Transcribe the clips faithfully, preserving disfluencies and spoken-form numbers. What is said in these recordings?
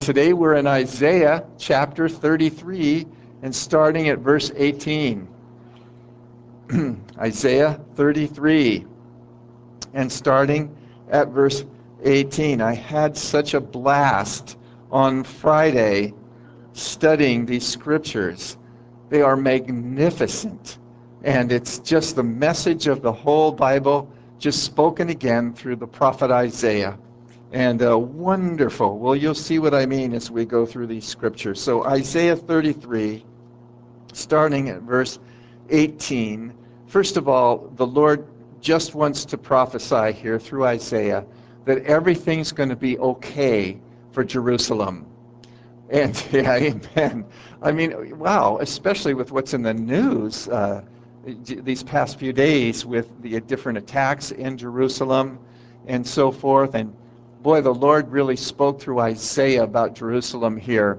Today we're in Isaiah chapter thirty-three and starting at verse eighteen. Isaiah thirty-three and starting at verse eighteen. I had such a blast on Friday studying these scriptures. They are magnificent, and it's just the message of the whole Bible just spoken again through the prophet Isaiah. And uh, wonderful. Well, you'll see what I mean as we go through these scriptures. So Isaiah thirty-three, starting at verse eighteen. First of all, the Lord just wants to prophesy here through Isaiah that everything's going to be okay for Jerusalem. And yeah, amen. I mean, wow, especially with what's in the news uh, these past few days with the different attacks in Jerusalem and so forth. And boy, the Lord really spoke through Isaiah about Jerusalem here.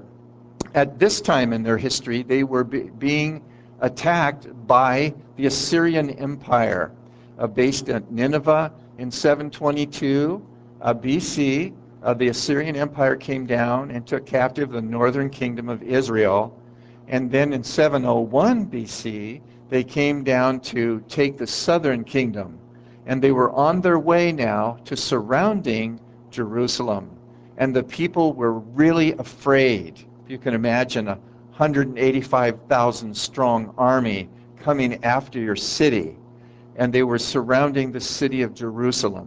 At this time in their history, they were be- being attacked by the Assyrian Empire, uh, based at Nineveh in seven twenty-two uh, B C. Uh, the Assyrian Empire came down and took captive the northern kingdom of Israel. And then in seven oh one B C, they came down to take the southern kingdom. And they were on their way now to surrounding Jerusalem. And the people were really afraid. If you can imagine a one hundred eighty-five thousand strong army coming after your city. And they were surrounding the city of Jerusalem.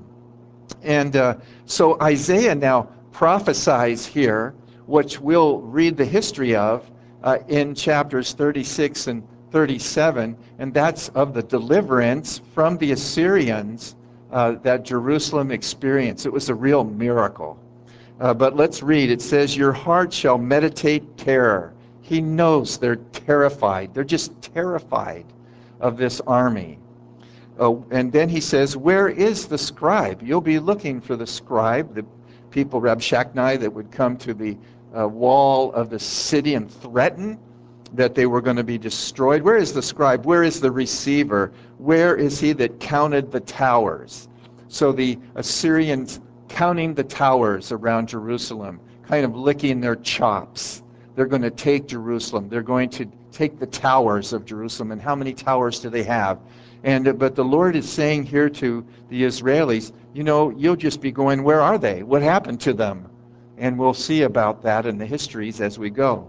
And uh, so Isaiah now prophesies here, which we'll read the history of uh, in chapters thirty-six and thirty-seven, and that's of the deliverance from the Assyrians uh, that Jerusalem experienced. It was a real miracle. Uh, but let's read. It says, "Your heart shall meditate terror." He knows they're terrified. They're just terrified of this army. Uh, and then he says, "Where is the scribe?" You'll be looking for the scribe, the people, Rabshakeh, that would come to the uh, wall of the city and threaten that they were going to be destroyed. Where is the scribe? Where is the receiver? Where is he that counted the towers? So the Assyrians counting the towers around Jerusalem, kind of licking their chops. They're going to take Jerusalem. They're going to take the towers of Jerusalem. And how many towers do they have? And but the Lord is saying here to the Israelis, you know, you'll just be going, where are they? What happened to them? And we'll see about that in the histories as we go.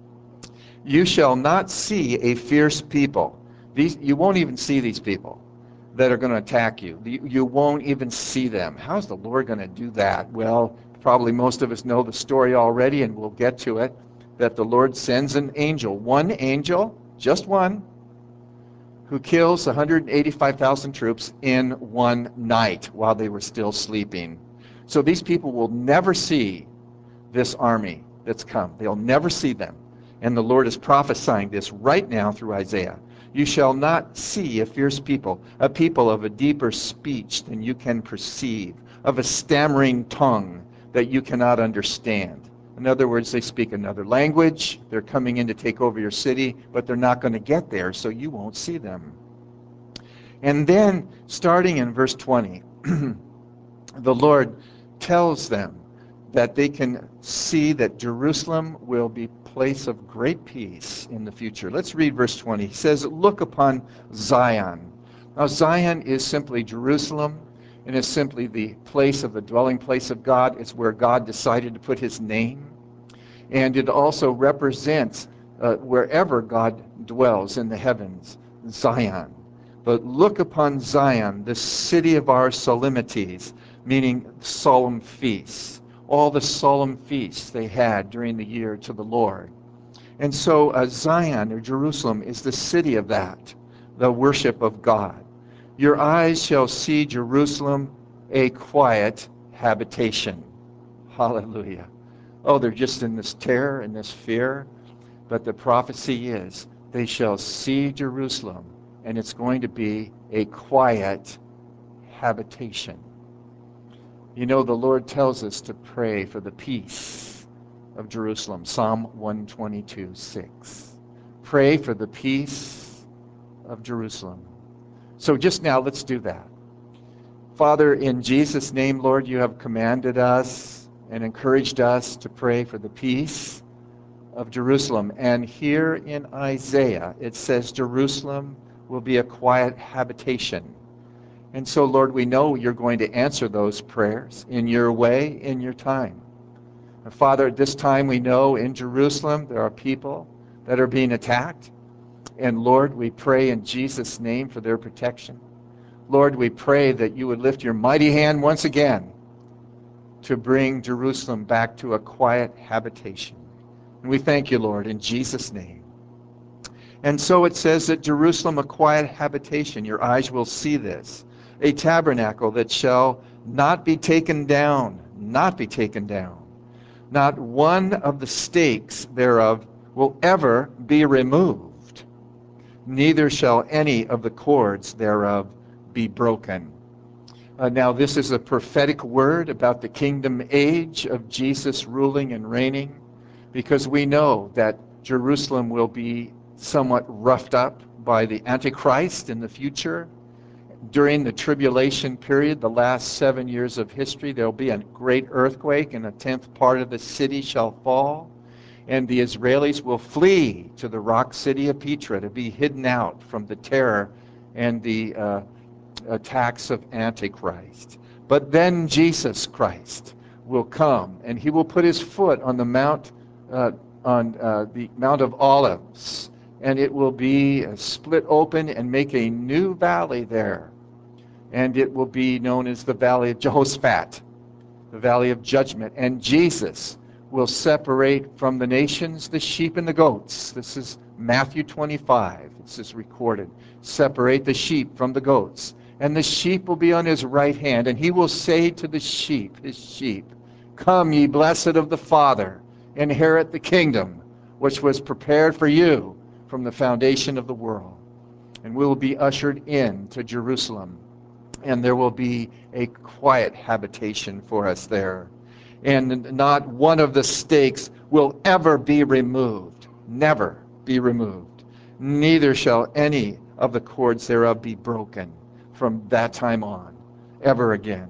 "You shall not see a fierce people." These, you won't even see these people that are going to attack you. You, you won't even see them. How's the Lord going to do that? Well, probably most of us know the story already, and we'll get to it, that the Lord sends an angel, one angel, just one, who kills one hundred eighty-five thousand troops in one night while they were still sleeping. So these people will never see this army that's come. They'll never see them. And the Lord is prophesying this right now through Isaiah. "You shall not see a fierce people, a people of a deeper speech than you can perceive, of a stammering tongue that you cannot understand." In other words, they speak another language. They're coming in to take over your city, but they're not going to get there, so you won't see them. And then, starting in verse twenty, the Lord tells them that they can see that Jerusalem will be a place of great peace in the future. Let's read verse twenty. He says, "Look upon Zion." Now, Zion is simply Jerusalem, and is simply the place of the dwelling place of God. It's where God decided to put his name. And it also represents uh, wherever God dwells in the heavens, Zion. But look upon Zion, the city of our solemnities, meaning solemn feasts. All the solemn feasts they had during the year to the Lord. And so uh, Zion, or Jerusalem, is the city of that, the worship of God. "Your eyes shall see Jerusalem, a quiet habitation." Hallelujah. Oh, they're just in this terror and this fear. But the prophecy is, they shall see Jerusalem, and it's going to be a quiet habitation. You know, the Lord tells us to pray for the peace of Jerusalem. Psalm one twenty-two, six. Pray for the peace of Jerusalem. So just now, let's do that. Father, in Jesus' name, Lord, you have commanded us, and encouraged us to pray for the peace of Jerusalem. And here in Isaiah, it says Jerusalem will be a quiet habitation. And so, Lord, we know you're going to answer those prayers in your way, in your time. And Father, at this time we know in Jerusalem there are people that are being attacked. And Lord, we pray in Jesus' name for their protection. Lord, we pray that you would lift your mighty hand once again to bring Jerusalem back to a quiet habitation. And we thank you, Lord, in Jesus' name. And so it says that Jerusalem, a quiet habitation, your eyes will see this, a tabernacle that shall not be taken down, not be taken down. Not one of the stakes thereof will ever be removed, neither shall any of the cords thereof be broken. Uh, now, this is a prophetic word about the kingdom age of Jesus ruling and reigning, because we know that Jerusalem will be somewhat roughed up by the Antichrist in the future. During the tribulation period, the last seven years of history, there will be a great earthquake, and a tenth part of the city shall fall. And the Israelis will flee to the rock city of Petra to be hidden out from the terror and the uh, attacks of Antichrist. But then Jesus Christ will come, and he will put his foot on the mount, uh, on uh, the Mount of Olives, and it will be uh, split open and make a new valley there. And it will be known as the Valley of Jehoshaphat, the Valley of Judgment. And Jesus will separate from the nations the sheep and the goats. This is Matthew twenty-five. This is recorded. Separate the sheep from the goats. And the sheep will be on his right hand, and he will say to the sheep, his sheep, "Come, ye blessed of the Father, inherit the kingdom which was prepared for you from the foundation of the world." And we will be ushered in to Jerusalem, and there will be a quiet habitation for us there. And not one of the stakes will ever be removed, never be removed. Neither shall any of the cords thereof be broken from that time on, ever again.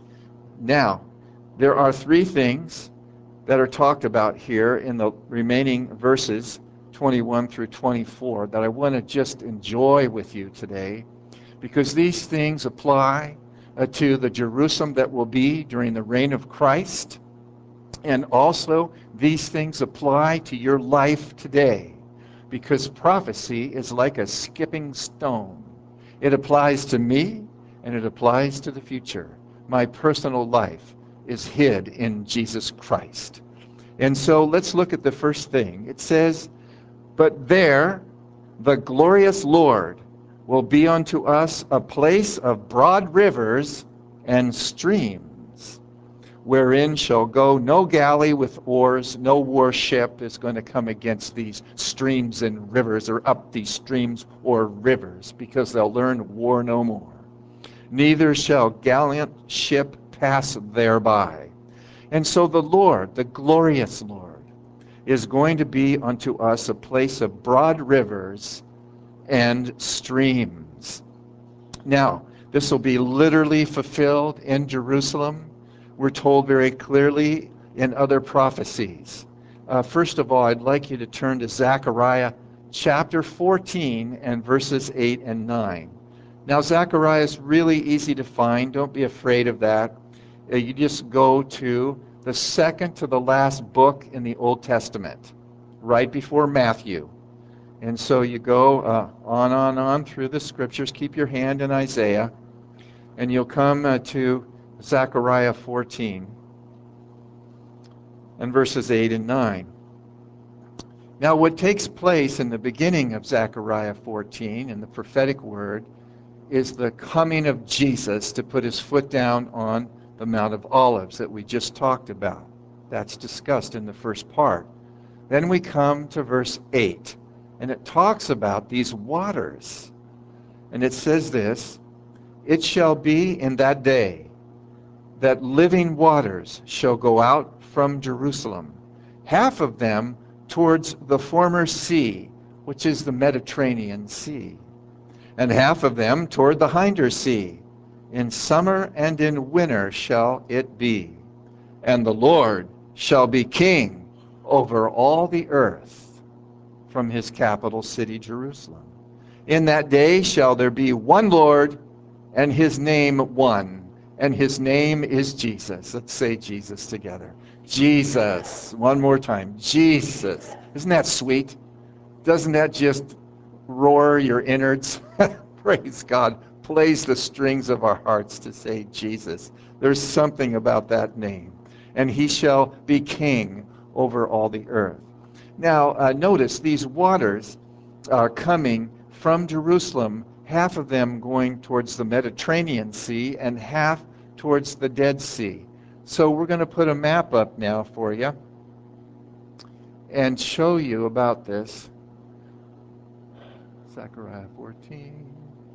Now, there are three things that are talked about here in the remaining verses, twenty-one through twenty-four, that I want to just enjoy with you today, because these things apply uh, to the Jerusalem that will be during the reign of Christ, and also these things apply to your life today, because prophecy is like a skipping stone. It applies to me, and it applies to the future. My personal life is hid in Jesus Christ. And so let's look at the first thing. It says, "But there the glorious Lord will be unto us a place of broad rivers and streams, wherein shall go no galley with oars, no warship is going to come against these streams and rivers, or up these streams or rivers, because they'll learn war no more. Neither shall gallant ship pass thereby." And so the Lord, the glorious Lord, is going to be unto us a place of broad rivers and streams. Now, this will be literally fulfilled in Jerusalem. We're told very clearly in other prophecies. Uh, first of all, I'd like you to turn to Zechariah chapter fourteen and verses eight and nine. Now, Zechariah is really easy to find. Don't be afraid of that. Uh, you just go to the second to the last book in the Old Testament, right before Matthew. And so you go uh, on, on, on through the scriptures. Keep your hand in Isaiah, and you'll come uh, to Zechariah fourteen and verses eight and nine. Now, what takes place in the beginning of Zechariah fourteen, in the prophetic word, is the coming of Jesus to put his foot down on the Mount of Olives that we just talked about. That's discussed in the first part. Then we come to verse eight, and it talks about these waters. And it says this, "It shall be in that day that living waters shall go out from Jerusalem, half of them towards the former sea," which is the Mediterranean Sea, "and half of them toward the hinder sea. In summer and in winter shall it be. and the Lord shall be king over all the earth from his capital city, Jerusalem. In that day shall there be one Lord, and his name one, and his name is Jesus. Let's say Jesus together. Jesus. One more time. Jesus. Isn't that sweet? Doesn't that just roar your innards? Praise God. Plays the strings of our hearts to say Jesus. There's something about that name. And he shall be king over all the earth. Now, uh, notice these waters are coming from Jerusalem, half of them going towards the Mediterranean Sea and half towards the Dead Sea. So we're going to put a map up now for you and show you about this. Zechariah fourteen.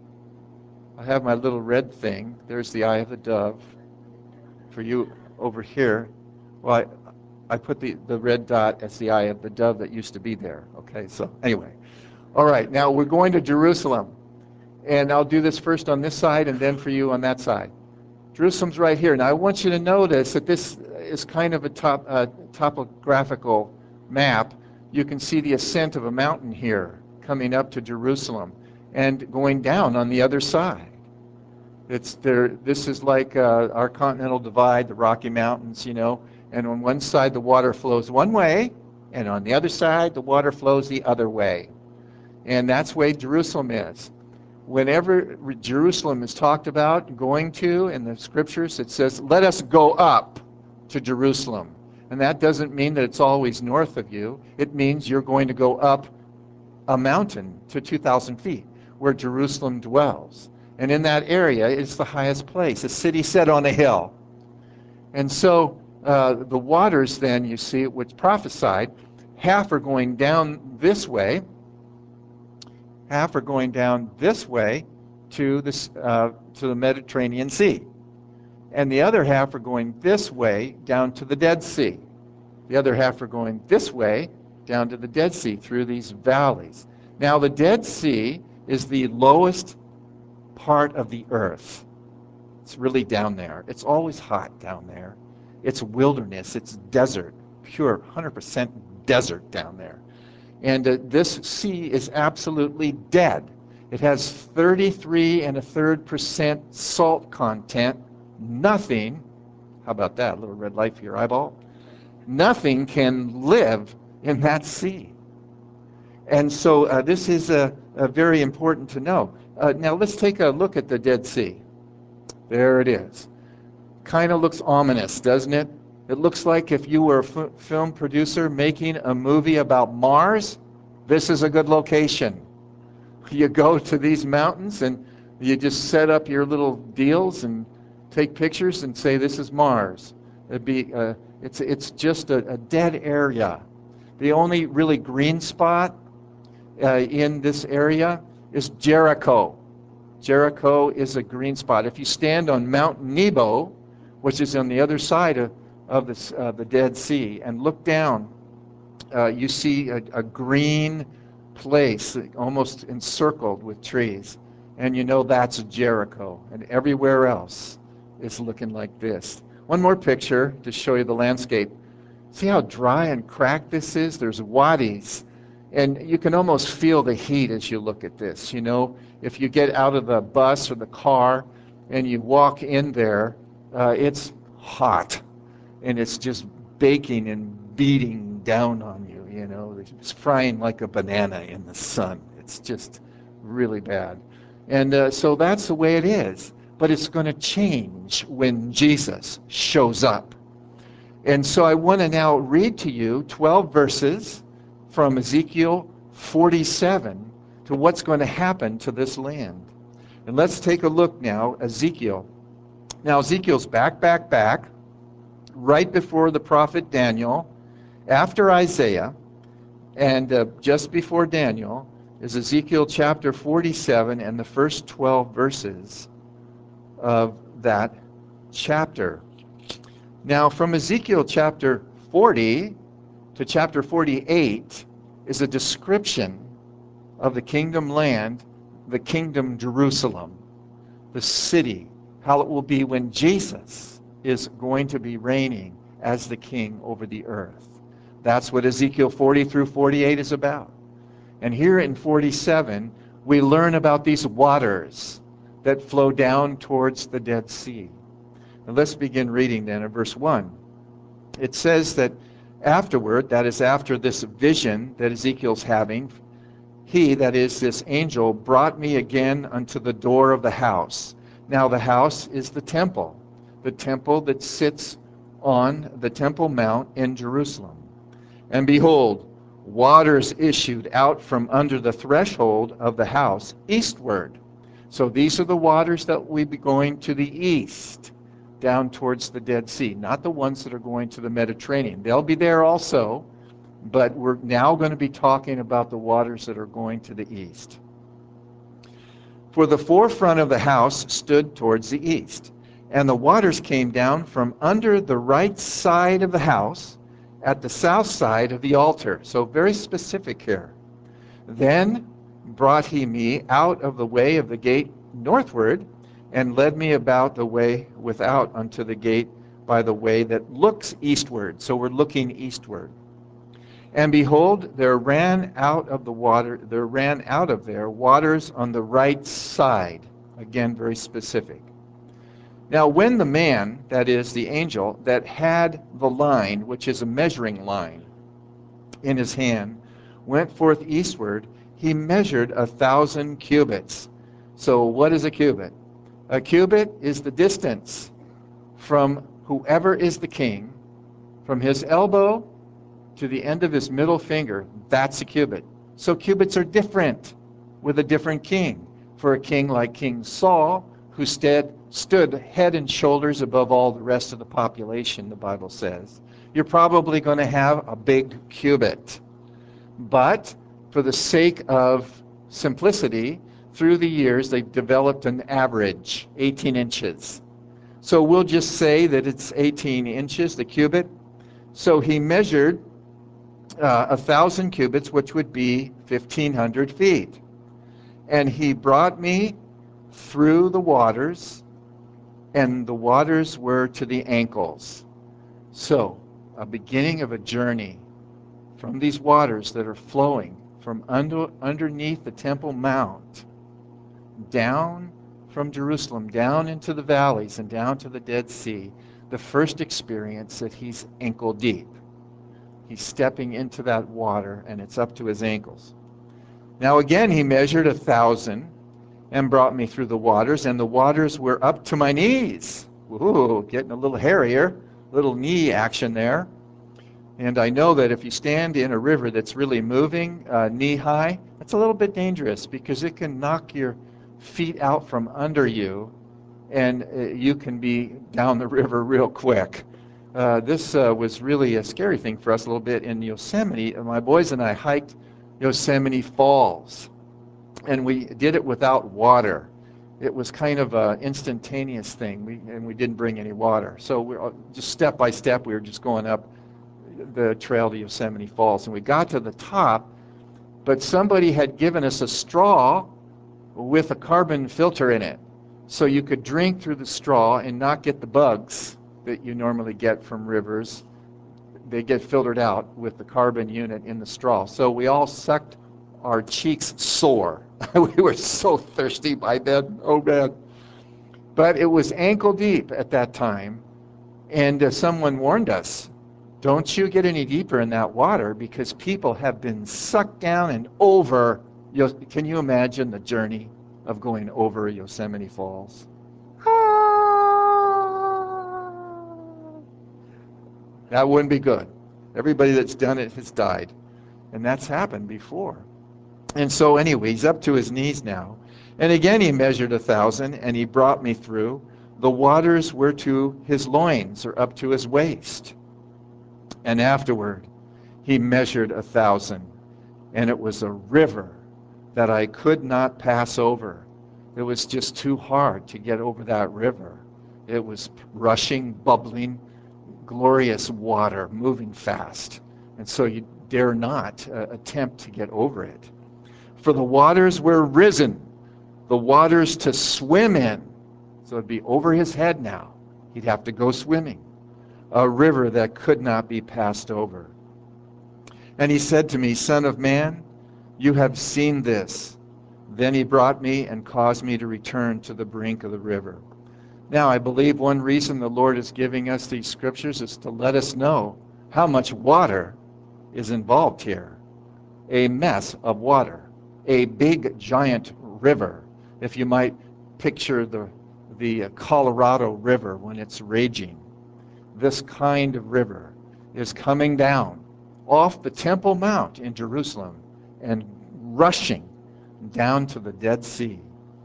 I have my little red thing. There's the eye of the dove. For you over here, well, I, I put the, the red dot as the eye of the dove that used to be there. Okay, so anyway. All right, now we're going to Jerusalem. And I'll do this first on this side and then for you on that side. Jerusalem's right here. Now I want you to notice that this is kind of a top, uh, topographical map. You can see the ascent of a mountain here coming up to Jerusalem and going down on the other side. It's there. This is like uh, our continental divide, the Rocky Mountains, you know, and on one side the water flows one way, and on the other side the water flows the other way. And that's the way Jerusalem is. Whenever Jerusalem is talked about going to in the scriptures, it says, let us go up to Jerusalem. And that doesn't mean that it's always north of you. It means you're going to go up a mountain to two thousand feet where Jerusalem dwells. And in that area, it's the highest place, a city set on a hill. And so uh, the waters then, you see, which prophesied, half are going down this way, half are going down this way to, this, uh, to the Mediterranean Sea. And the other half are going this way down to the Dead Sea. The other half are going this way down to the Dead Sea through these valleys. Now, the Dead Sea is the lowest part of the earth. It's really down there. It's always hot down there. It's wilderness. It's desert, pure one hundred percent desert down there. And uh, this sea is absolutely dead. It has thirty-three and a third percent salt content. Nothing, how about that, a little red light for your eyeball? Nothing can live in that sea. And so uh, this is uh, uh, very important to know. Uh, now let's take a look at the Dead Sea. There it is. Kind of looks ominous, doesn't it? It looks like if you were a f- film producer making a movie about Mars, this is a good location. You go to these mountains and you just set up your little deals and take pictures and say this is Mars. It'd be, uh, it's, it's just a, a dead area. The only really green spot uh, in this area is Jericho. Jericho is a green spot. If you stand on Mount Nebo, which is on the other side of, of this, uh, the Dead Sea, and look down, uh, you see a, a green place almost encircled with trees. And you know that's Jericho. And everywhere else is looking like this. One more picture to show you the landscape. See how dry and cracked this is? There's wadis. And you can almost feel the heat as you look at this. You know, if you get out of the bus or the car and you walk in there, uh, it's hot. And it's just baking and beating down on you, you know. It's frying like a banana in the sun. It's just really bad. And uh, so that's the way it is. But it's going to change when Jesus shows up. And so I want to now read to you twelve verses from Ezekiel forty-seven to what's going to happen to this land. And let's take a look now, Ezekiel. Now Ezekiel's back, back, back, right before the prophet Daniel, after Isaiah, and uh, just before Daniel is Ezekiel chapter forty-seven and the first twelve verses of that chapter. Now, from Ezekiel chapter forty to chapter forty-eight is a description of the kingdom land, the kingdom Jerusalem, the city, how it will be when Jesus is going to be reigning as the king over the earth. That's what Ezekiel forty through forty-eight is about. And here in forty-seven, we learn about these waters that flow down towards the Dead Sea. Now let's begin reading then in verse one. It says that afterward, that is after this vision that Ezekiel's having, he, that is this angel, brought me again unto the door of the house. Now the house is the temple, the temple that sits on the Temple Mount in Jerusalem. And behold, waters issued out from under the threshold of the house eastward. So these are the waters that will be going to the east, down towards the Dead Sea, not the ones that are going to the Mediterranean. They'll be there also, but we're now going to be talking about the waters that are going to the east. For the forefront of the house stood towards the east, and the waters came down from under the right side of the house at the south side of the altar. So very specific here. Then brought he me out of the way of the gate northward, and led me about the way without unto the gate by the way that looks eastward. So we're looking eastward. And behold, there ran out of the water, there ran out of there waters on the right side. Again, very specific. Now when the man, that is the angel, that had the line, which is a measuring line, in his hand, went forth eastward, he measured a thousand cubits. So what is a cubit? A cubit is the distance from whoever is the king, from his elbow to the end of his middle finger. That's a cubit. So cubits are different with a different king. For a king like King Saul, who stood, stood head and shoulders above all the rest of the population, the Bible says, you're probably going to have a big cubit. But for the sake of simplicity, through the years, they've developed an average, eighteen inches. So we'll just say that it's eighteen inches, the cubit. So he measured uh, a thousand cubits, which would be fifteen hundred feet. And he brought me through the waters, and the waters were to the ankles. So, a beginning of a journey from these waters that are flowing from under, underneath the Temple Mount, down from Jerusalem, down into the valleys and down to the Dead Sea. The first experience that he's ankle deep. He's stepping into that water, and it's up to his ankles. Now again he measured a thousand and brought me through the waters, and the waters were up to my knees. Ooh, getting a little hairier, little knee action there. And I know that if you stand in a river that's really moving uh, knee high, that's a little bit dangerous because it can knock your feet out from under you, and uh, you can be down the river real quick. Uh, this uh, was really a scary thing for us a little bit in Yosemite. My boys and I hiked Yosemite Falls, and we did it without water. It was kind of an instantaneous thing, we, and we didn't bring any water. So we're just step by step, we were just going up the trail to Yosemite Falls, and we got to the top, but somebody had given us a straw with a carbon filter in it, so you could drink through the straw and not get the bugs that you normally get from rivers. They get filtered out with the carbon unit in the straw. So we all sucked our cheeks sore. We were so thirsty by then, oh man. But it was ankle deep at that time, and uh, someone warned us, don't you get any deeper in that water because people have been sucked down and over. Can you imagine the journey of going over Yosemite Falls? That wouldn't be good. Everybody that's done it has died. And that's happened before. And so anyway, he's up to his knees now. And again he measured a thousand, and he brought me through. The waters were to his loins, or up to his waist. And afterward he measured a thousand, and it was a river that I could not pass over. It was just too hard to get over that river. It was rushing, bubbling, glorious water, moving fast. And so you dare not uh, attempt to get over it. For the waters were risen, the waters to swim in. So it'd be over his head now. He'd have to go swimming. a river that could not be passed over. And he said to me, Son of man, you have seen this. Then he brought me and caused me to return to the brink of the river. Now, I believe one reason the Lord is giving us these scriptures is to let us know how much water is involved here. A mess of water. A big, giant river. If you might picture the, the Colorado River when it's raging. This kind of river is coming down off the Temple Mount in Jerusalem and rushing down to the Dead Sea.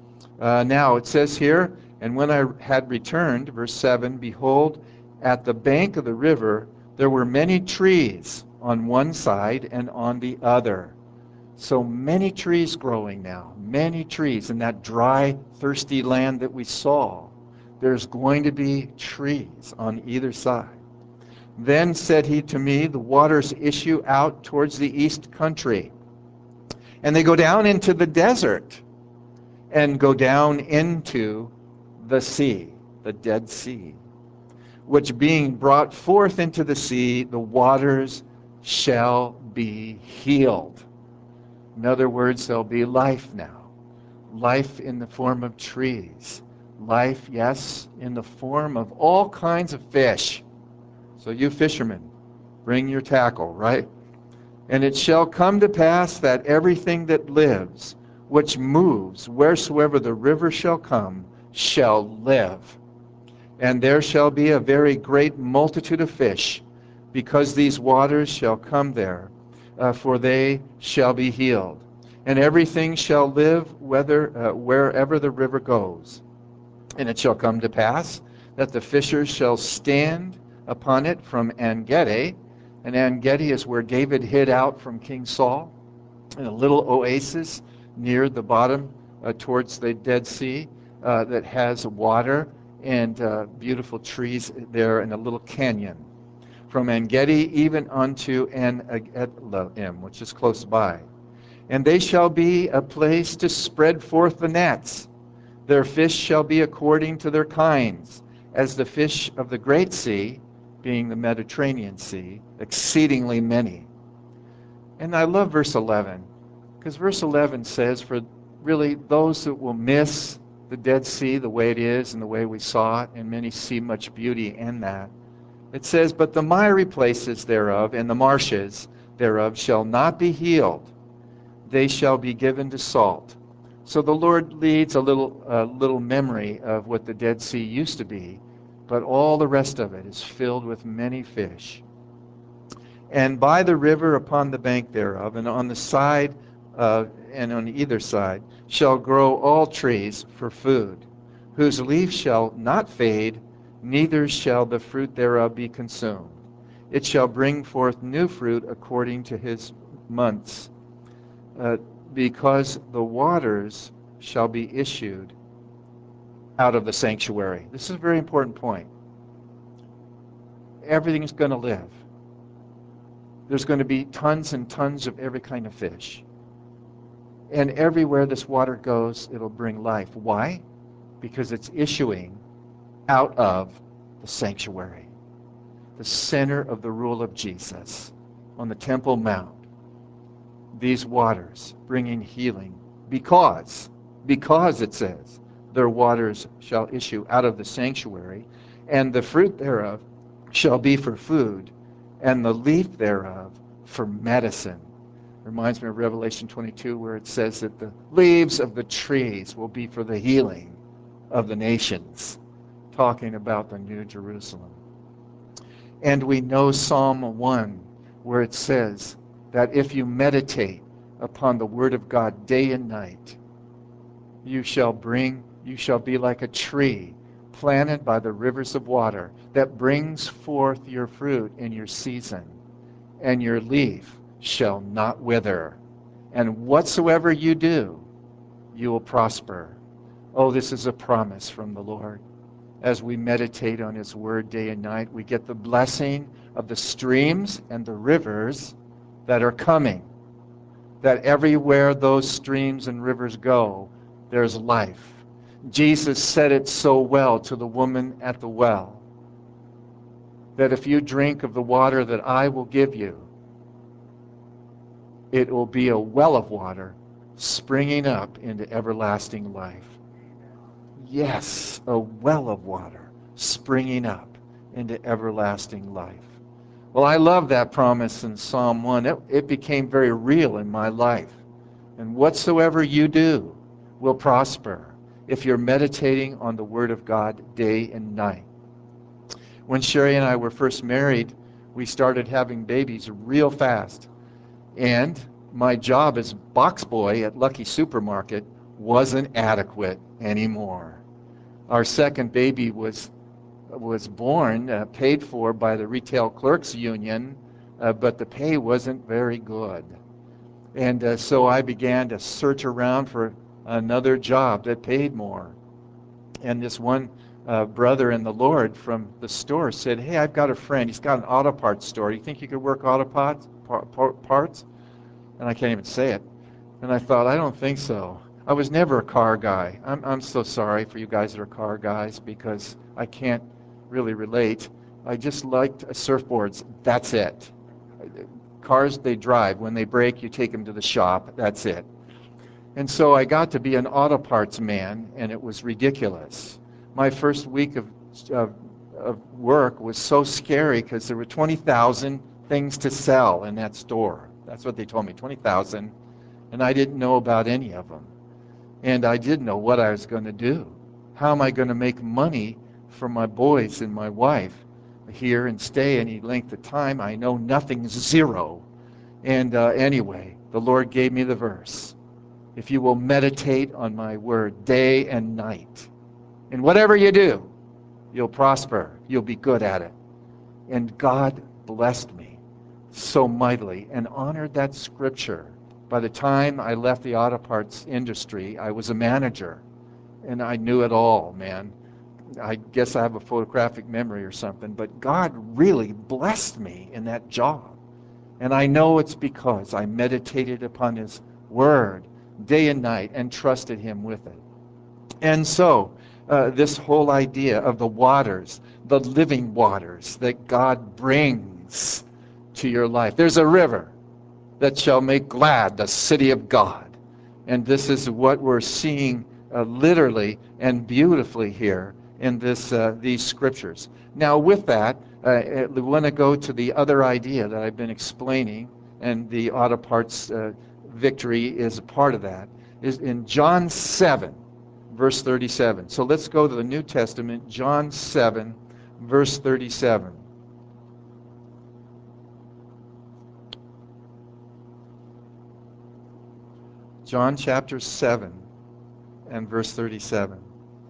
Uh, now it says here, and when I had returned, verse seven, behold, at the bank of the river there were many trees on one side and on the other. So many trees growing now, many trees in that dry, thirsty land that we saw. There's going to be trees on either side. Then said he to me, the waters issue out towards the east country, and they go down into the desert and go down into the sea, the Dead Sea, which being brought forth into the sea, the waters shall be healed. In other words, there'll be life now. Life in the form of trees. Life, yes, in the form of all kinds of fish. So you fishermen, bring your tackle, right? And it shall come to pass that everything that lives, which moves wheresoever the river shall come, shall live. And there shall be a very great multitude of fish, because these waters shall come there, uh, for they shall be healed. And everything shall live whether, uh, wherever the river goes. And it shall come to pass that the fishers shall stand upon it from En-gedi. And En-gedi is where David hid out from King Saul, in a little oasis near the bottom uh, towards the Dead Sea uh, that has water and uh, beautiful trees there in a little canyon. From En-gedi even unto En-eglaim, which is close by. And they shall be a place to spread forth the nets. Their fish shall be according to their kinds, as the fish of the great sea, being the Mediterranean Sea, exceedingly many. And I love verse eleven, because verse eleven says, for really those that will miss the Dead Sea the way it is and the way we saw it, and many see much beauty in that, it says, but the miry places thereof and the marshes thereof shall not be healed. They shall be given to salt. So the Lord leads a little, uh, little memory of what the Dead Sea used to be, but all the rest of it is filled with many fish. And by the river upon the bank thereof, and on the side uh, and on either side, shall grow all trees for food, whose leaf shall not fade, neither shall the fruit thereof be consumed. It shall bring forth new fruit according to his months, uh, because the waters shall be issued out of the sanctuary. This is a very important point. Everything's going to live. There's going to be tons and tons of every kind of fish. And everywhere this water goes, it'll bring life. Why? Because it's issuing out of the sanctuary, the center of the rule of Jesus on the Temple Mount. These waters bringing healing because, because it says, their waters shall issue out of the sanctuary, and the fruit thereof shall be for food, and the leaf thereof for medicine. Reminds me of Revelation twenty-two, where it says that the leaves of the trees will be for the healing of the nations, talking about the New Jerusalem. And we know Psalm one, where it says that if you meditate upon the word of God day and night, you shall bring, you shall be like a tree planted by the rivers of water that brings forth your fruit in your season, and your leaf shall not wither. And whatsoever you do, you will prosper. Oh, this is a promise from the Lord. As we meditate on his word day and night, we get the blessing of the streams and the rivers that are coming. That everywhere those streams and rivers go, there's life. Jesus said it so well to the woman at the well, that if you drink of the water that I will give you, it will be a well of water springing up into everlasting life. Yes, a well of water springing up into everlasting life. Well, I love that promise in Psalm one. It, it became very real in my life. And whatsoever you do will prosper if you're meditating on the Word of God day and night. When Sherry and I were first married, we started having babies real fast. And my job as box boy at Lucky Supermarket wasn't adequate anymore. Our second baby was was born, uh, paid for by the Retail Clerks Union, uh, but the pay wasn't very good. And uh, so I began to search around for another job that paid more. And this one uh, brother in the Lord from the store said, hey, I've got a friend. He's got an auto parts store. Do you think you could work auto parts? parts? And I can't even say it. And I thought, I don't think so. I was never a car guy. I'm, I'm so sorry for you guys that are car guys because I can't really relate. I just liked surfboards. That's it. Cars, they drive. When they break, you take them to the shop. That's it. And so I got to be an auto parts man, and it was ridiculous. My first week of, of, of work was so scary because there were twenty thousand things to sell in that store. That's what they told me, twenty thousand. And I didn't know about any of them. And I didn't know what I was going to do. How am I going to make money for my boys and my wife here and stay any length of time? I know nothing's zero. And uh, anyway, the Lord gave me the verse. If you will meditate on my word day and night, and whatever you do, you'll prosper. You'll be good at it. And God blessed me so mightily and honored that scripture. By the time I left the auto parts industry, I was a manager, and I knew it all, man. I guess I have a photographic memory or something, but God really blessed me in that job. And I know it's because I meditated upon His Word day and night and trusted Him with it. And so, uh, this whole idea of the waters, the living waters that God brings to your life. There's a river that shall make glad the city of God. And this is what we're seeing uh, literally and beautifully here in this uh, these scriptures. Now with that, uh, we want to go to the other idea that I've been explaining, and the auto parts uh, victory is a part of that, is in John seven, verse thirty-seven. So let's go to the New Testament, John seven, verse thirty-seven. John chapter seven and verse thirty-seven.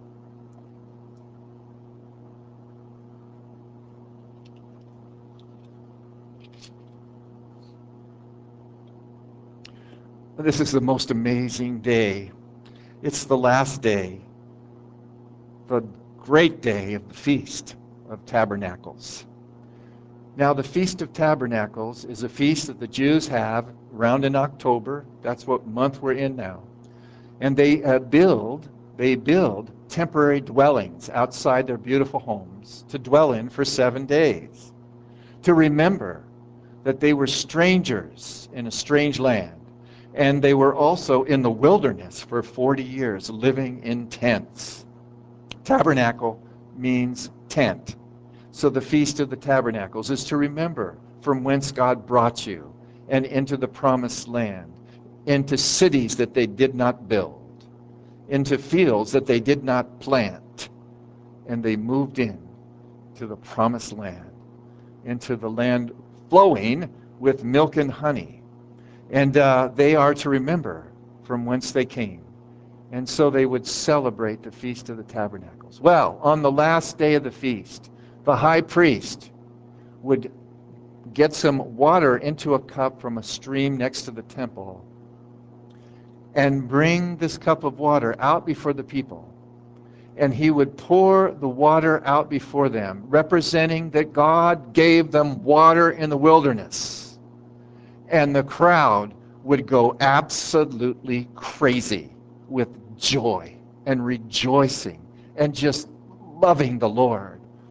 This is the most amazing day. It's the last day, the great day of the Feast of Tabernacles. Now, the Feast of Tabernacles is a feast that the Jews have around in October. That's what month we're in now. And they uh, build, they build temporary dwellings outside their beautiful homes to dwell in for seven days, to remember that they were strangers in a strange land. And they were also in the wilderness for forty years, living in tents. Tabernacle means tent. So the Feast of the Tabernacles is to remember from whence God brought you and into the promised land, into cities that they did not build, into fields that they did not plant, and they moved in to the promised land, into the land flowing with milk and honey. And uh, they are to remember from whence they came. And so they would celebrate the Feast of the Tabernacles. Well, on the last day of the feast, the high priest would get some water into a cup from a stream next to the temple and bring this cup of water out before the people. And he would pour the water out before them, representing that God gave them water in the wilderness. And the crowd would go absolutely crazy with joy and rejoicing and just loving the Lord.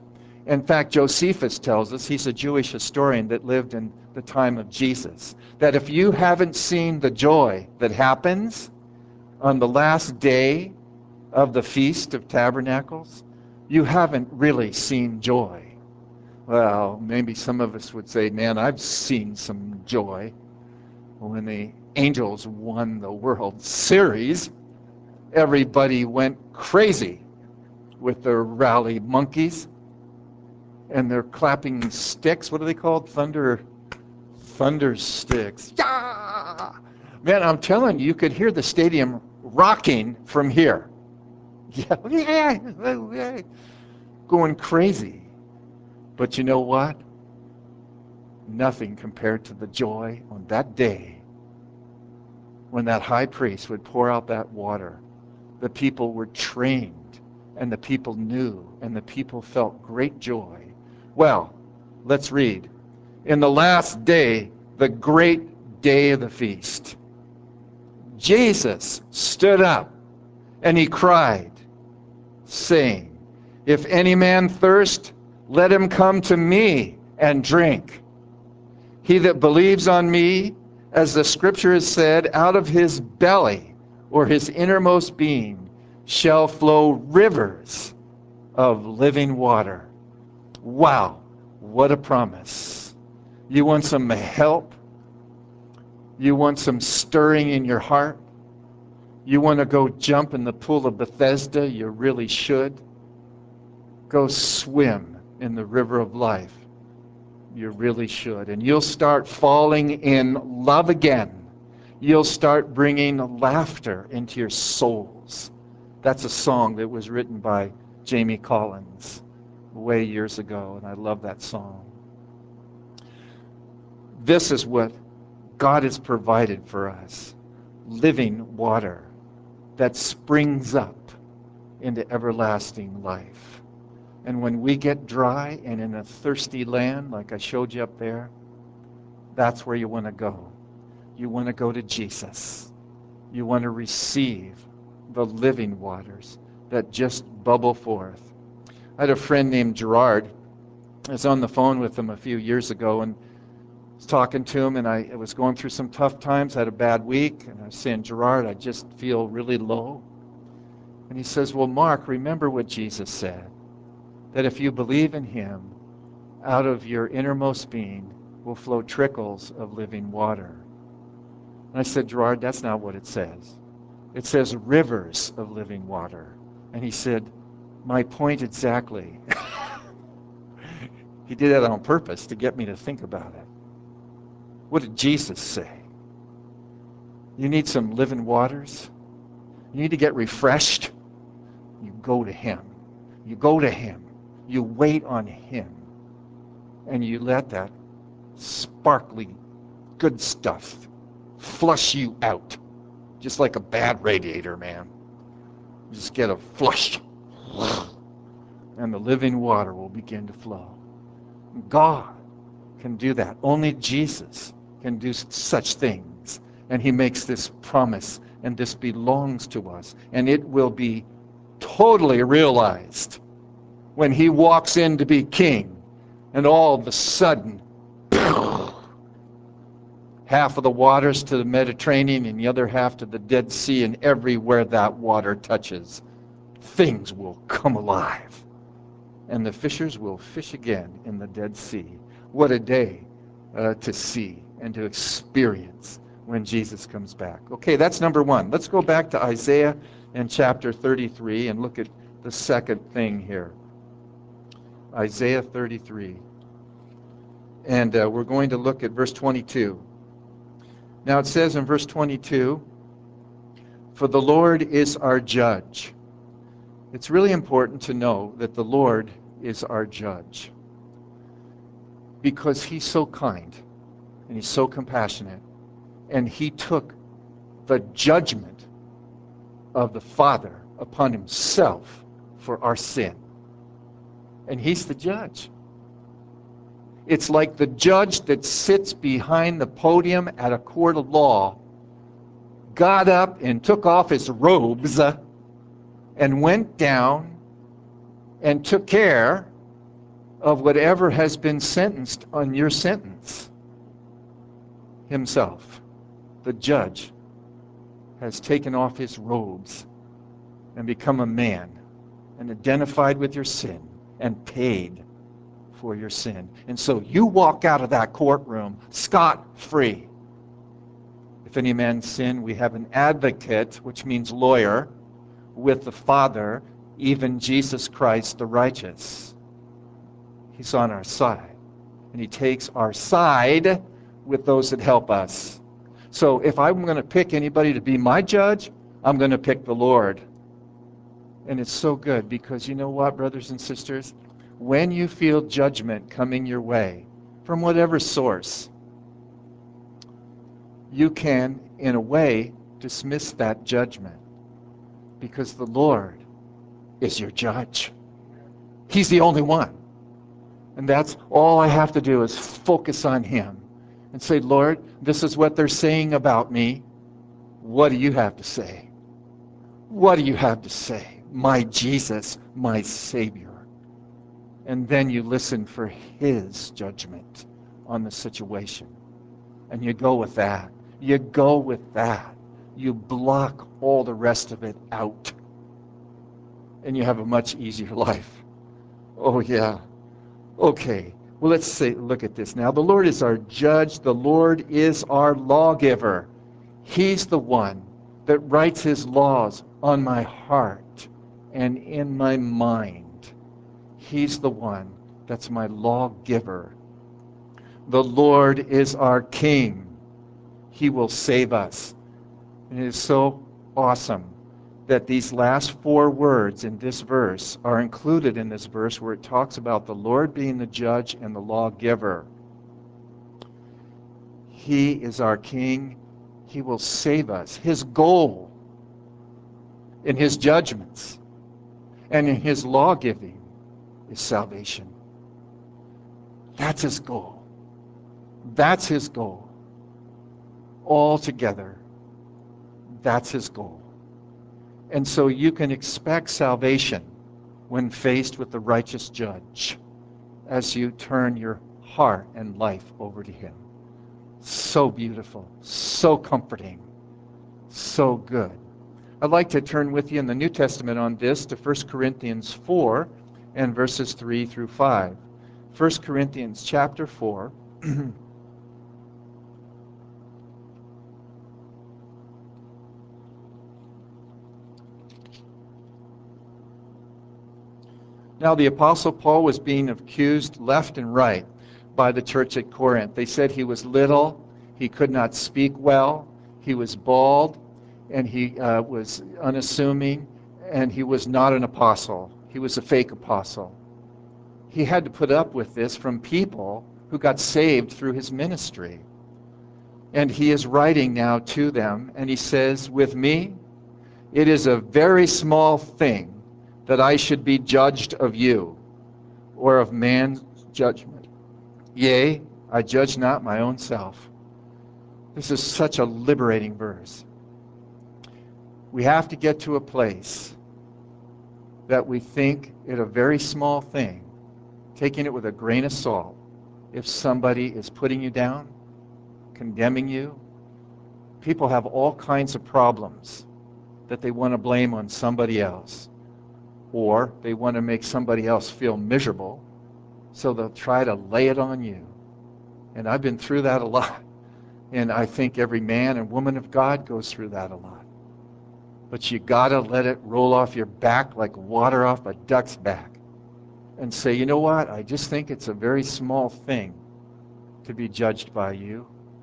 In fact, Josephus tells us, he's a Jewish historian that lived in the time of Jesus, that if you haven't seen the joy that happens on the last day of the Feast of Tabernacles, you haven't really seen joy. Well, maybe some of us would say, man, I've seen some joy. When the Angels won the World Series, everybody went crazy with their rally monkeys and their clapping sticks. What are they called? Thunder, thunder sticks. Yeah! Man, I'm telling you, you could hear the stadium rocking from here. Yeah, yeah, going crazy. But you know what? Nothing compared to the joy on that day when that high priest would pour out that water. The people were trained, and the people knew, and the people felt great joy. Well, let's read. In the last day, the great day of the feast, Jesus stood up and he cried, saying, if any man thirst, let him come to me and drink. He that believes on me, as the scripture has said, out of his belly or his innermost being shall flow rivers of living water. Wow, what a promise. You want some help? You want some stirring in your heart? You want to go jump in the pool of Bethesda? You really should. Go swim in the river of life. You really should. And you'll start falling in love again. You'll start bringing laughter into your souls. That's a song that was written by Jamie Collins way years ago, and I love that song. This is what God has provided for us. Living water that springs up into everlasting life. And when we get dry and in a thirsty land, like I showed you up there, that's where you want to go. You want to go to Jesus. You want to receive the living waters that just bubble forth. I had a friend named Gerard. I was on the phone with him a few years ago and was talking to him, and I, I was going through some tough times. I had a bad week, and I was saying, Gerard, I just feel really low. And he says, well, Mark, remember what Jesus said, that if you believe in him, out of your innermost being will flow trickles of living water. And I said, Gerard, that's not what it says. It says rivers of living water. And he said, my point exactly. He did that on purpose to get me to think about it. What did Jesus say? You need some living waters? You need to get refreshed? You go to him. You go to him. You wait on him. And you let that sparkly good stuff flush you out. Just like a bad radiator, man. You just get a flush. And the living water will begin to flow. God can do that. Only Jesus can do such things. And he makes this promise, and this belongs to us. And it will be totally realized when he walks in to be king, and all of a sudden, half of the waters to the Mediterranean and the other half to the Dead Sea, and everywhere that water touches, things will come alive. And the fishers will fish again in the Dead Sea. What a day uh, to see and to experience when Jesus comes back. Okay, that's number one. Let's go back to Isaiah in chapter thirty-three and look at the second thing here. Isaiah thirty-three. And uh, we're going to look at verse twenty-two. Now it says in verse twenty-two, for the Lord is our judge. It's really important to know that the Lord is our judge, because he's so kind and he's so compassionate, and he took the judgment of the Father upon himself for our sin. And he's the judge. It's like the judge that sits behind the podium at a court of law got up and took off his robes and went down and took care of whatever has been sentenced on your sentence. Himself, the judge, has taken off his robes and become a man and identified with your sin and paid for your sin. And so you walk out of that courtroom scot-free. If any man sin, we have an advocate, which means lawyer, with the Father, even Jesus Christ the righteous. He's on our side. And he takes our side with those that help us. So if I'm going to pick anybody to be my judge, I'm going to pick the Lord. And it's so good because you know what, brothers and sisters? When you feel judgment coming your way, from whatever source, you can, in a way, dismiss that judgment because the Lord is your judge. He's the only one. And that's all I have to do is focus on him and say, Lord, this is what they're saying about me. What do you have to say? What do you have to say? My Jesus, my Savior. And then you listen for his judgment on the situation. And you go with that. You go with that. You block all the rest of it out. And you have a much easier life. Oh, yeah. Okay. Well, let's say, look at this now. The Lord is our judge. The Lord is our lawgiver. He's the one that writes his laws on my heart and in my mind. He's the one that's my lawgiver. The Lord is our king. He will save us. And it is so awesome that these last four words in this verse are included in this verse where it talks about the Lord being the judge and the lawgiver. He is our king. He will save us. His goal in his judgments and in his law-giving is salvation. That's his goal. That's his goal. Altogether, that's his goal. And so you can expect salvation when faced with the righteous judge as you turn your heart and life over to him. So beautiful, so comforting, so good. I'd like to turn with you in the New Testament on this to First Corinthians four and verses three through five. First Corinthians chapter four. Now, the Apostle Paul was being accused left and right by the church at Corinth. They said he was little, he could not speak well, he was bald, and he uh, was unassuming, and he was not an apostle. He was a fake apostle. He had to put up with this from people who got saved through his ministry. And he is writing now to them, and he says, with me, it is a very small thing that I should be judged of you, or of man's judgment. Yea, I judge not my own self. This is such a liberating verse. We have to get to a place that we think it a very small thing, taking it with a grain of salt, if somebody is putting you down, condemning you. People have all kinds of problems that they want to blame on somebody else. Or they want to make somebody else feel miserable, so they'll try to lay it on you. And I've been through that a lot. And I think every man and woman of God goes through that a lot. But you got to let it roll off your back like water off a duck's back. And say, you know what? I just think it's a very small thing to be judged by you.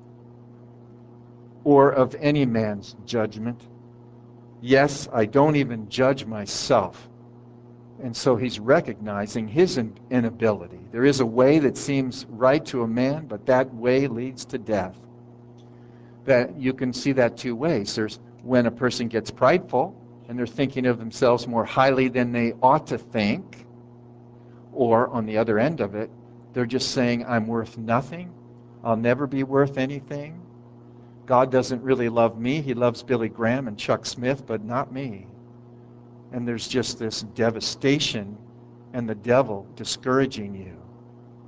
Or of any man's judgment. Yes, I don't even judge myself. And so he's recognizing his inability. There is a way that seems right to a man, but that way leads to death. That you can see that two ways. There's when a person gets prideful and they're thinking of themselves more highly than they ought to think. Or on the other end of it, they're just saying, I'm worth nothing. I'll never be worth anything. God doesn't really love me. He loves Billy Graham and Chuck Smith, but not me. And there's just this devastation and the devil discouraging you.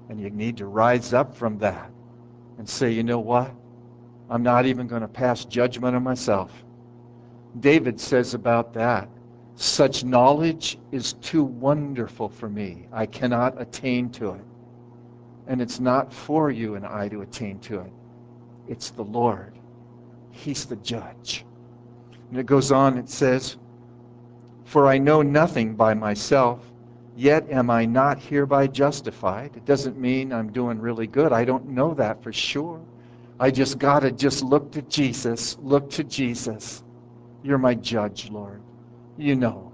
And you need to rise up from that and say, you know what? I'm not even going to pass judgment on myself. David says about that, such knowledge is too wonderful for me. I cannot attain to it. And it's not for you and I to attain to it. It's the Lord. He's the judge. And it goes on, it says, for I know nothing by myself, yet am I not hereby justified. It doesn't mean I'm doing really good. I don't know that for sure. I just got to just look to Jesus. Look to Jesus. You're my judge, Lord. You know.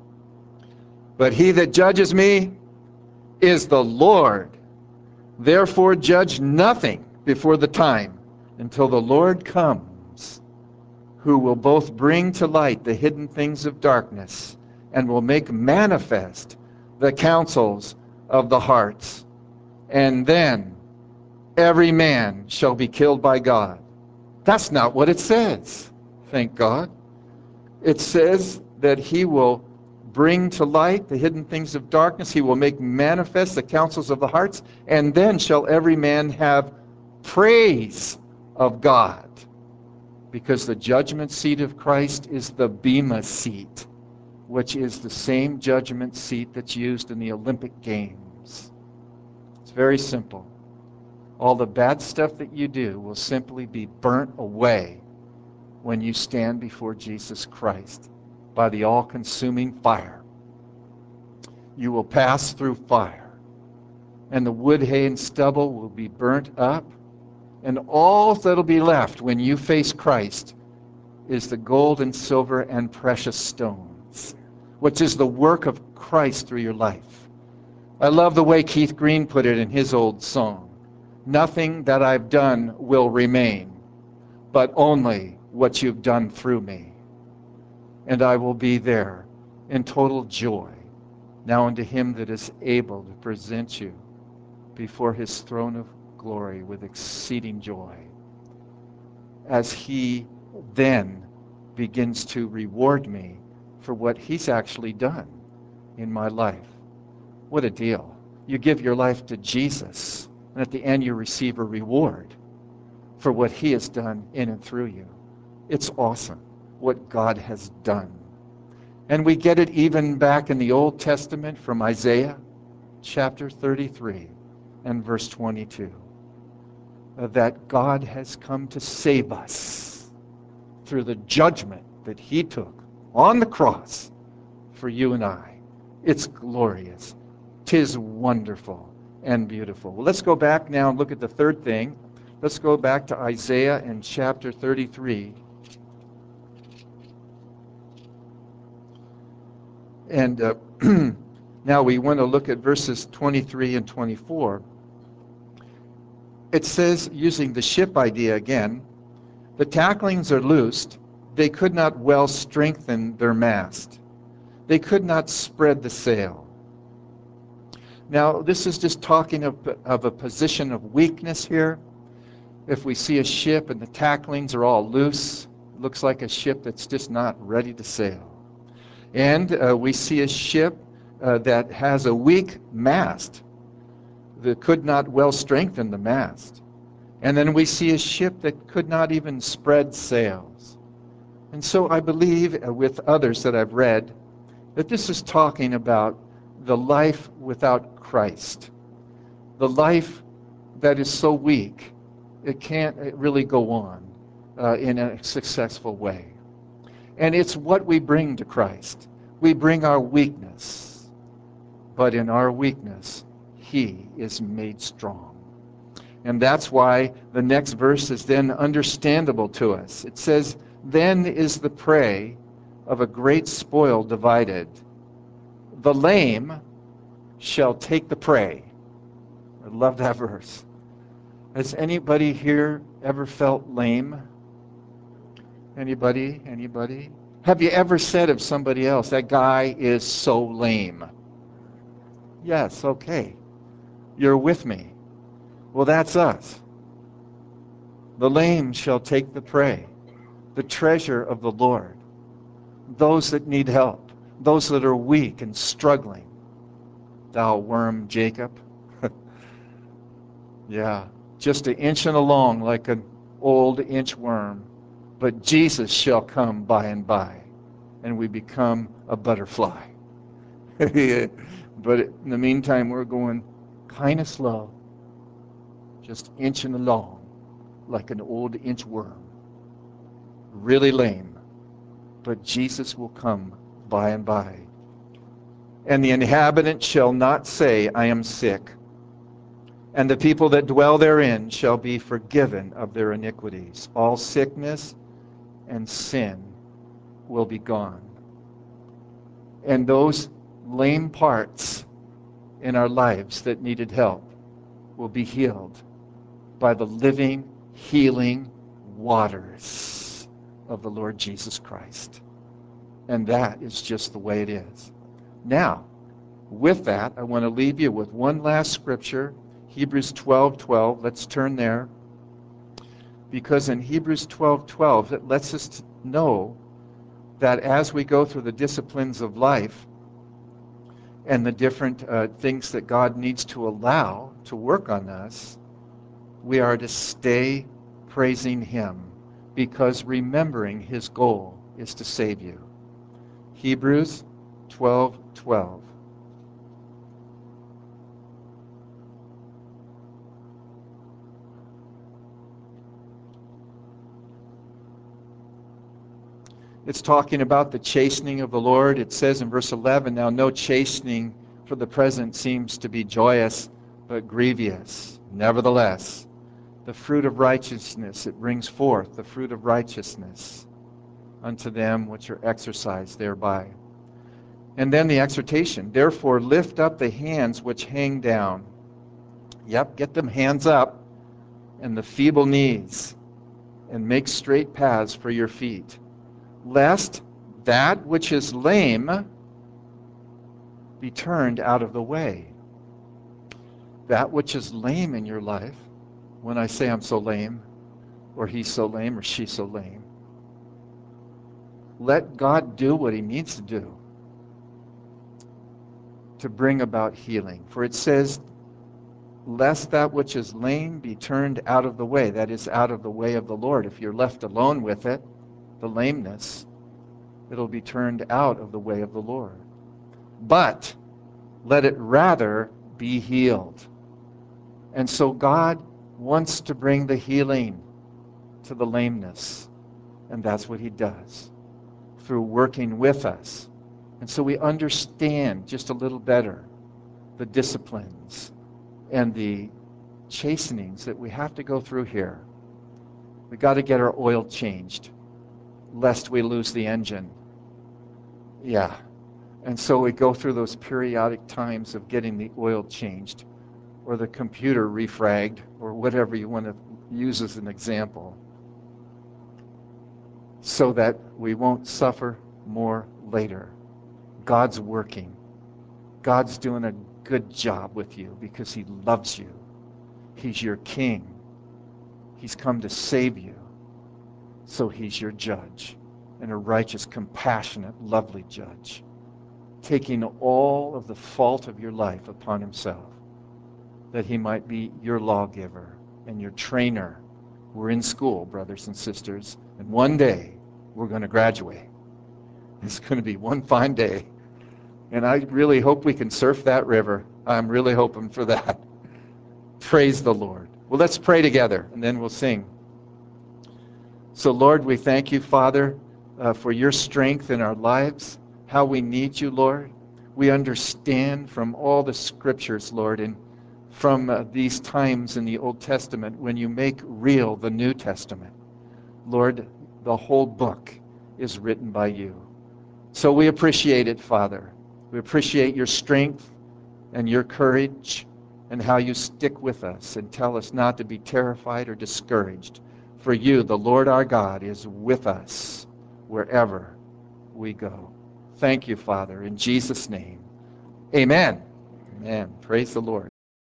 But he that judges me is the Lord. Therefore judge nothing before the time until the Lord comes, who will both bring to light the hidden things of darkness and will make manifest the counsels of the hearts. And then every man shall be killed by God. That's not what it says, thank God. It says that he will bring to light the hidden things of darkness. He will make manifest the counsels of the hearts. And then shall every man have praise of God. Because the judgment seat of Christ is the Bema seat, which is the same judgment seat that's used in the Olympic Games. It's very simple. All the bad stuff that you do will simply be burnt away when you stand before Jesus Christ by the all-consuming fire. You will pass through fire, and the wood, hay, and stubble will be burnt up, and all that'll be left when you face Christ is the gold and silver and precious stones, which is the work of Christ through your life. I love the way Keith Green put it in his old song. Nothing that I've done will remain, but only what you've done through me. And I will be there in total joy, now unto him that is able to present you before his throne of glory with exceeding joy, as he then begins to reward me for what he's actually done in my life. What a deal. You give your life to Jesus, and at the end you receive a reward for what he has done in and through you. It's awesome what God has done. And we get it even back in the Old Testament from Isaiah chapter thirty-three and verse twenty-two, uh, that God has come to save us through the judgment that he took on the cross for you and I. It's glorious. 'Tis wonderful and beautiful. Well, let's go back now and look at the third thing. Let's go back to Isaiah in chapter thirty-three. And uh, now we want to look at verses twenty-three and twenty-four. It says, using the ship idea again, the tacklings are loosed. They could not well strengthen their mast. They could not spread the sail. Now, this is just talking of, of a position of weakness here. If we see a ship and the tacklings are all loose, it looks like a ship that's just not ready to sail. And uh, we see a ship uh, that has a weak mast that could not well strengthen the mast. And then we see a ship that could not even spread sails. And so I believe, uh, with others that I've read, that this is talking about the life without Christ. The life that is so weak, it can't really go on uh, in a successful way. And it's what we bring to Christ. We bring our weakness, but in our weakness, he is made strong. And that's why the next verse is then understandable to us. It says, then is the prey of a great spoil divided. The lame shall take the prey. I love that verse. Has anybody here ever felt lame? Anybody? Anybody? Have you ever said of somebody else, that guy is so lame? Yes, okay. You're with me. Well, that's us. The lame shall take the prey, the treasure of the Lord. Those that need help, those that are weak and struggling. Thou worm, Jacob. Yeah, just an inching along like an old inchworm. But Jesus shall come by and by, and we become a butterfly. But in the meantime, we're going kind of slow, just inching along like an old inchworm. Really lame. But Jesus will come by and by. And the inhabitant shall not say, I am sick. And the people that dwell therein shall be forgiven of their iniquities. All sickness and sin will be gone. And those lame parts in our lives that needed help will be healed by the living, healing waters of the Lord Jesus Christ. And that is just the way it is. Now, with that, I want to leave you with one last scripture, Hebrews twelve twelve. Let's turn there. Because in Hebrews twelve twelve, it lets us know that as we go through the disciplines of life and the different uh, things that God needs to allow to work on us, we are to stay praising Him, because remembering His goal is to save you. Hebrews twelve twelve. It's talking about the chastening of the Lord. It says in verse eleven, now no chastening for the present seems to be joyous, but grievous. Nevertheless, the fruit of righteousness, it brings forth the fruit of righteousness unto them which are exercised thereby. And then the exhortation, therefore lift up the hands which hang down. Yep, get them hands up, and the feeble knees, and make straight paths for your feet, lest that which is lame be turned out of the way. That which is lame in your life, when I say I'm so lame, or he's so lame, or she's so lame, let God do what He needs to do to bring about healing. For it says, lest that which is lame be turned out of the way. That is, out of the way of the Lord. If you're left alone with it, the lameness, it'll be turned out of the way of the Lord. But let it rather be healed. And so God wants to bring the healing to the lameness. And that's what He does through working with us. And so we understand just a little better the disciplines and the chastenings that we have to go through here. We got to get our oil changed, lest we lose the engine. Yeah. And so we go through those periodic times of getting the oil changed, or the computer refragged, or whatever you want to use as an example, so that we won't suffer more later. God's working. God's doing a good job with you because He loves you. He's your King. He's come to save you. So He's your judge, and a righteous, compassionate, lovely judge, taking all of the fault of your life upon Himself, that He might be your lawgiver and your trainer. We're in school, brothers and sisters, and one day we're going to graduate. It's going to be one fine day. And I really hope we can surf that river. I'm really hoping for that. Praise the Lord. Well, let's pray together, and then we'll sing. So, Lord, we thank You, Father, uh, for Your strength in our lives, how we need You, Lord. We understand from all the scriptures, Lord, and from uh, these times in the Old Testament when You make real the New Testament. Lord, the whole book is written by You. So we appreciate it, Father. We appreciate Your strength and Your courage, and how You stick with us and tell us not to be terrified or discouraged. For You, the Lord our God, is with us wherever we go. Thank You, Father, in Jesus' name. Amen. Amen. Praise the Lord.